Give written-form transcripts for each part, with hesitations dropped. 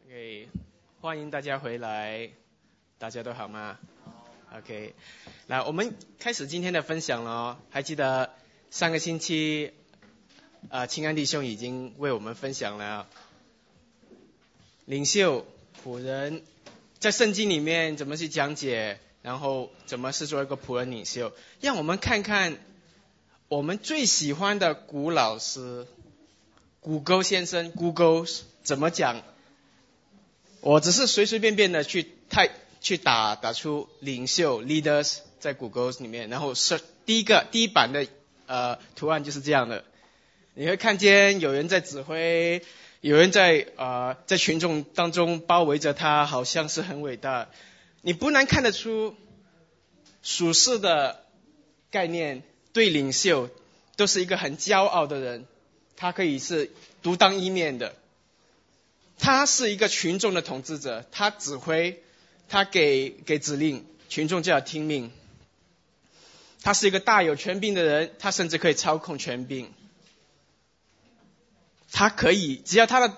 OK， 欢迎大家回来，大家都好吗 ？OK， 来，我们开始今天的分享了。还记得上个星期，清安弟兄已经为我们分享了领袖、仆人在圣经里面怎么去讲解，然后怎么是做一个仆人领袖。让我们看看我们最喜欢的古老师谷歌先生 Google 怎么讲。我只是随随便便的去打出领袖 leaders 在 Google 里面，然后是第一版的图案就是这样的。你会看见有人在指挥，有人在群众当中包围着他，好像是很伟大。你不难看得出属世的概念对领袖都是一个很骄傲的人，他可以是独当一面的。他是一个群众的统治者，他指挥，他给指令，群众就要听命。他是一个大有权柄的人，他甚至可以操控权柄。他可以，只要他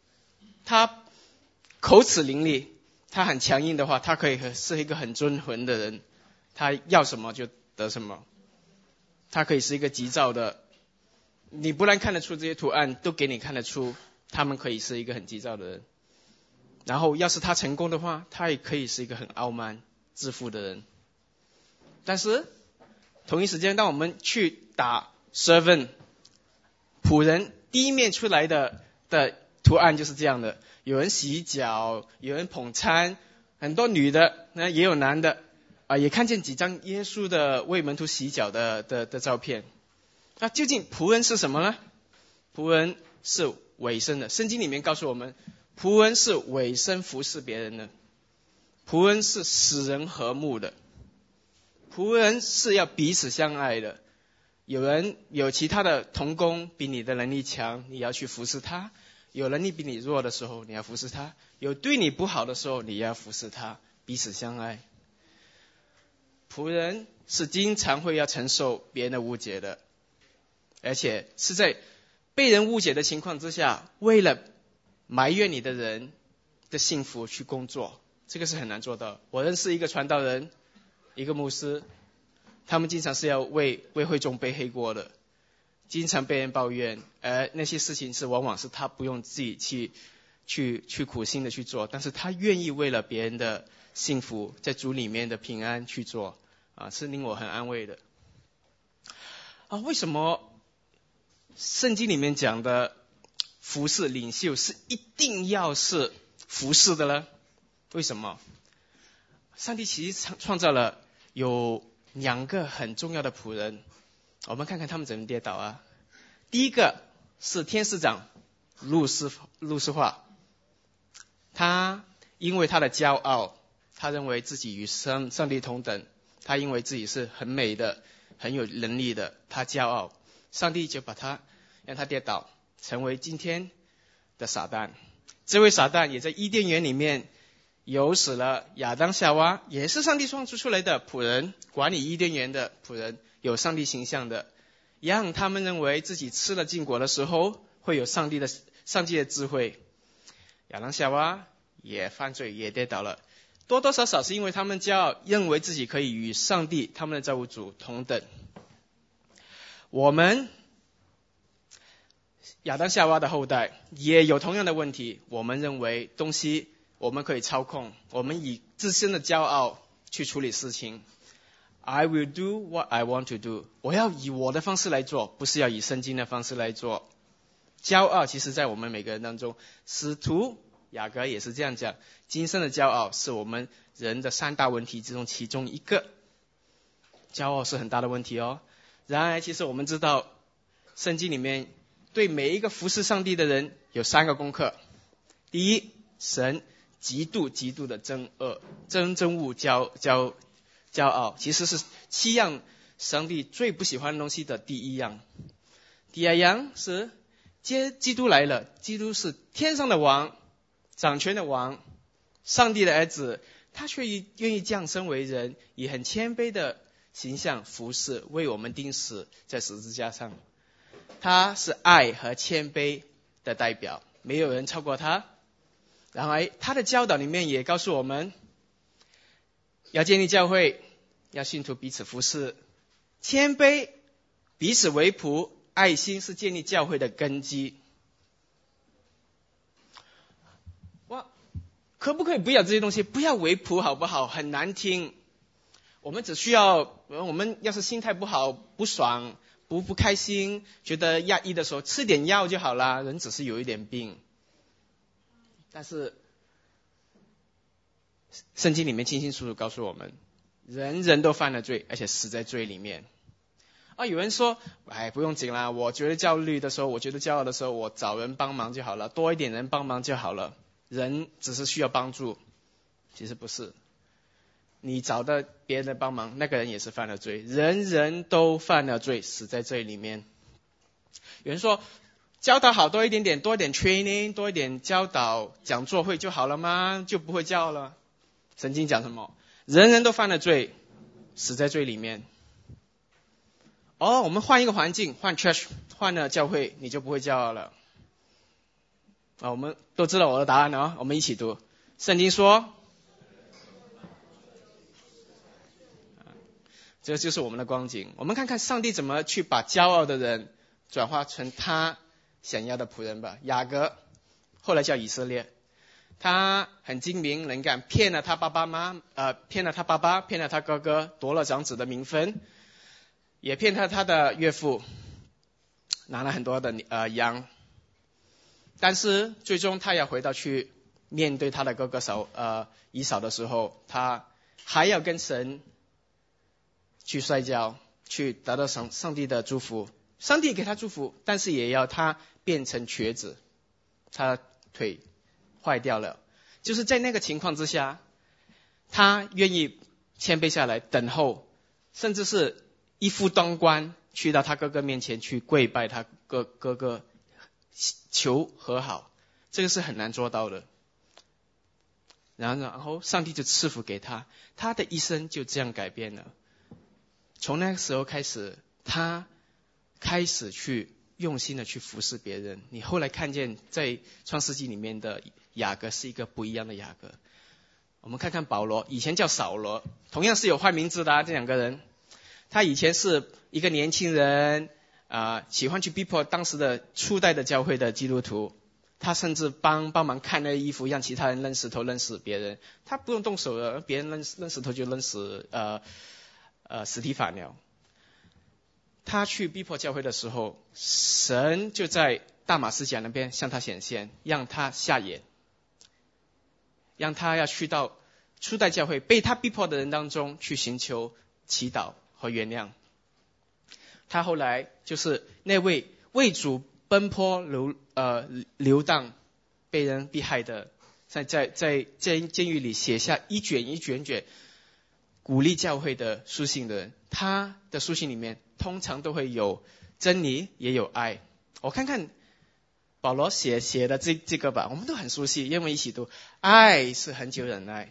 口齿伶俐，他很强硬的话，他可以是一个很遵魂的人，他要什么就得什么。他可以是一个急躁的，你不然看得出这些图案，都给你看得出他们可以是一个很急躁的人。然后要是他成功的话，他也可以是一个很傲慢自负的人。但是同一时间，当我们去打 servant 仆人，第一面出来的图案就是这样的，有人洗脚，有人捧餐，很多女的也有男的也看见几张耶稣的为门徒洗脚的照片。那究竟仆人是什么呢？仆人是委身的，圣经里面告诉我们，仆人是委身服侍别人的，仆人是使人和睦的，仆人是要彼此相爱的。有其他的同工比你的能力强，你要去服侍他；有能力比你弱的时候，你要服侍他；有对你不好的时候，你要服侍他，彼此相爱。仆人是经常会要承受别人的误解的，而且是在被人误解的情况之下，为了埋怨你的人的幸福去工作，这个是很难做到。我认识一个传道人，一个牧师，他们经常是要为会众背黑锅的，经常被人抱怨，而那些事情是往往是他不用自己去苦心的去做，但是他愿意为了别人的幸福，在主里面的平安去做，是令我很安慰的。为什么圣经里面讲的服侍领袖是一定要是服侍的呢？为什么？上帝其实创造了有2个很重要的仆人，我们看看他们怎么跌倒。第一个是天使长路斯化，他因为他的骄傲，他认为自己与上帝同等，他因为自己是很美的，很有能力的，他骄傲，上帝就让他跌倒，成为今天的撒旦。这位撒旦也在伊甸园里面有使了亚当夏娃，也是上帝创造出来的仆人，管理伊甸园的仆人，有上帝形象的，让他们认为自己吃了禁果的时候会有上帝的智慧。亚当夏娃也犯罪，也跌倒了，多多少少是因为他们骄傲，认为自己可以与上帝他们的造物主同等。我们亚当夏娃的后代也有同样的问题，我们认为东西我们可以操控，我们以自身的骄傲去处理事情。 I will do what I want to do， 我要以我的方式来做，不是要以圣经的方式来做。骄傲其实在我们每个人当中，使徒雅各也是这样讲，今生的骄傲是我们人的3大问题之中其中一个。骄傲是很大的问题哦。然而其实我们知道圣经里面对每一个服侍上帝的人有3个功课。第一，神极度的憎恶骄傲，其实是7样上帝最不喜欢的东西的第1样。第2样是基督来了，基督是天上的王，掌权的王，上帝的儿子，他却愿意降生为人，以很谦卑的形象服侍，为我们钉死在十字架上。他是爱和谦卑的代表，没有人超过他。 然而他的教导里面也告诉我们，要建立教会，要信徒彼此服侍，谦卑，彼此为仆，爱心是建立教会的根基。哇，可不可以不要这些东西？不要为仆好不好？很难听。我们只需要，我们要是心态不好、不爽、不开心，觉得压抑的时候，吃点药就好了。人只是有一点病。但是圣经里面清清楚楚告诉我们，人人都犯了罪，而且死在罪里面。有人说，不用紧啦，我觉得焦虑的时候，我觉得骄傲的时候，我找人帮忙就好了，多一点人帮忙就好了。人只是需要帮助，其实不是。你找到别人的帮忙，那个人也是犯了罪，人人都犯了罪，死在罪里面。有人说，教导好多一点点，多一点 training， 多一点教导讲座会就好了吗？就不会教了。圣经讲什么？人人都犯了罪，死在罪里面。我们换一个环境，换 church， 换了教会，你就不会骄傲了。我们都知道我的答案了，我们一起读。圣经说，这就是我们的光景。我们看看上帝怎么去把骄傲的人转化成他想要的仆人吧。雅各后来叫以色列，他很精明能干，骗了他爸爸，骗了他哥哥，夺了长子的名分，也骗他的岳父，拿了很多的羊。但是最终他要回到去面对他的哥哥以扫的时候，他还要跟神去摔跤，去得到上帝的祝福。上帝给他祝福，但是也要他变成瘸子，他腿坏掉了。就是在那个情况之下，他愿意谦卑下来等候，甚至是一夫当关，去到他哥哥面前去跪拜他哥哥，求和好。这个是很难做到的。然后上帝就赐福给他，他的一生就这样改变了。从那个时候开始，他开始去用心的去服侍别人。你后来看见在创世纪里面的雅各是一个不一样的雅各。我们看看保罗，以前叫扫罗，同样是有换名字的这两个人。他以前是一个年轻人，喜欢去逼迫当时的初代的教会的基督徒。他甚至帮忙看那衣服，让其他人扔石头扔死别人。他不用动手的，别人扔石头就扔死司提反了。他去逼迫教会的时候，神就在大马士革那边向他显现，让他下野，让他要去到初代教会被他逼迫的人当中去寻求祈祷和原谅。他后来就是那位为主奔波流荡被人逼害的，在监狱里写下一卷鼓励教会的书信的人。他的书信里面通常都会有真理也有爱。我看看保罗写的这个吧，我们都很熟悉，因为一起读。爱是恒久忍耐，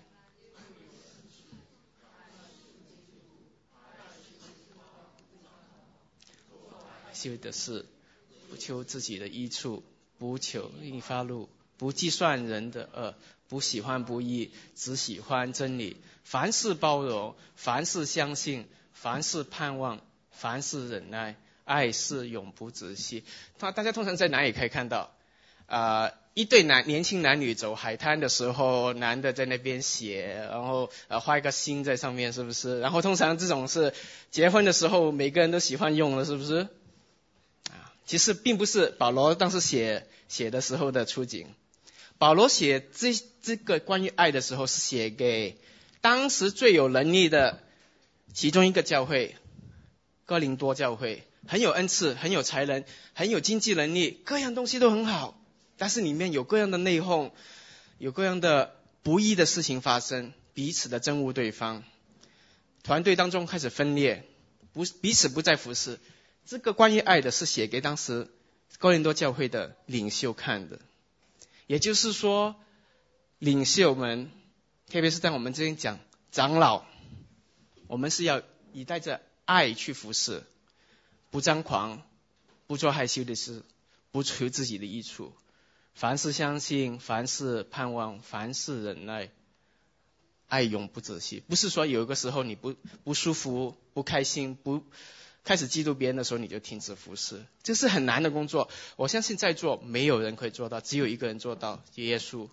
修的是不求自己的益处，不求利发怒，不计算人的恶，不喜欢不义，只喜欢真理。凡事包容，凡事相信，凡事盼望，凡事忍耐。爱是永不止息。大家通常在哪里可以看到？一对年轻男女走海滩的时候，男的在那边写，然后画一个心在上面，是不是？然后通常这种是结婚的时候每个人都喜欢用的，是不是？其实并不是保罗当时写的时候的处境。保罗写这个关于爱的时候，是写给当时最有能力的其中一个教会——哥林多教会。很有恩赐，很有才能，很有经济能力，各样东西都很好，但是里面有各样的内讧，有各样的不义的事情发生，彼此的憎恶对方，团队当中开始分裂，彼此不再服侍。这个关于爱的是写给当时哥林多教会的领袖看的。也就是说，领袖们，特别是在我们这边讲长老，我们是要以带着爱去服侍，不张狂，不做害羞的事，不求自己的益处， 凡事相信，凡事盼望，凡事忍耐，爱永不止息。不是说有一个时候你不舒服、不开心、不开始嫉妒别人的时候你就停止服侍，这是很难的工作。我相信在座没有人可以做到，只有一个人做到，耶稣。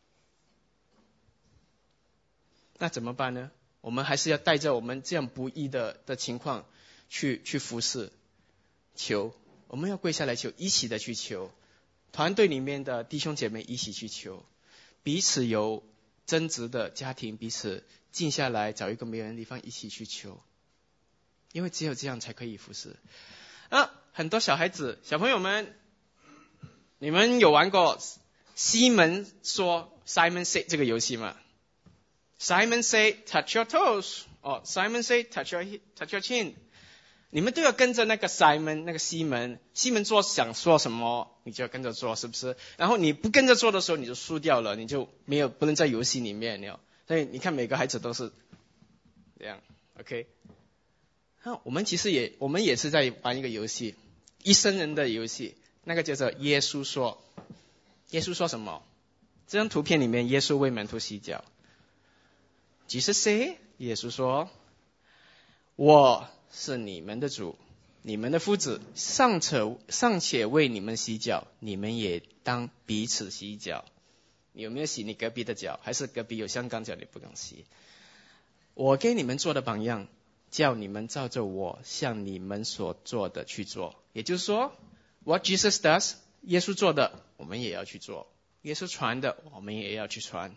那怎么办呢？我们还是要带着我们这样不义的情况去服侍，求，我们要跪下来求，一起的去求，团队里面的弟兄姐妹一起去求，彼此有争执的家庭彼此静下来，找一个没人的地方一起去求，因为只有这样才可以服侍。很多小孩子小朋友们，你们有玩过西门说 Simon Said 这个游戏吗？ Simon Said touch your toes， Simon Said touch your chin， 你们都要跟着那个 Simon 那个西门做想说什么你就要跟着做，是不是？然后你不跟着做的时候你就输掉了，你就不能在游戏里面了。所以你看每个孩子都是这样 OK。 我们也是在玩一个游戏，一生人的游戏，那个叫做耶稣说。耶稣说什么？这张图片里面耶稣为门徒洗脚。Jesus say， 耶稣说，我是你们的主，你们的夫子，尚且为你们洗脚，你们也当彼此洗脚。你有没有洗你隔壁的脚？还是隔壁有香港脚你不敢洗？我给你们做的榜样，叫你们照着我向你们所做的去做。也就是说 What Jesus does， 耶稣做的我们也要去做，耶稣传的我们也要去传，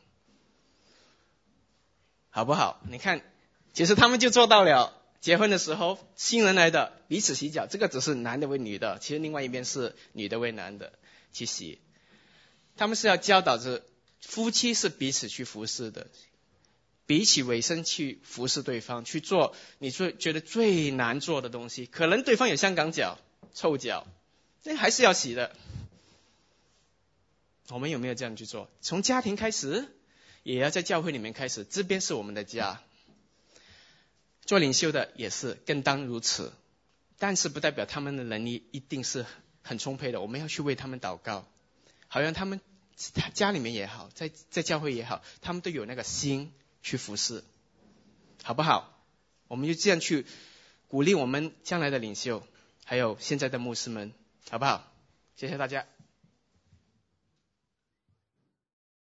好不好？你看其实他们就做到了。结婚的时候新人来的彼此洗脚，这个只是男的为女的，其实另外一边是女的为男的去洗。他们是要教导着夫妻是彼此去服侍的，彼此委身去服侍对方，去做你觉得最难做的东西。可能对方有香港脚臭脚，那还是要洗的。我们有没有这样去做？从家庭开始，也要在教会里面开始，这边是我们的家。做领袖的也是更当如此，但是不代表他们的能力一定是很充沛的，我们要去为他们祷告，好像他们家里面也好，在教会也好，他们都有那个心去服侍，好不好？我们就这样去鼓励我们将来的领袖，还有现在的牧师们，好不好？谢谢大家。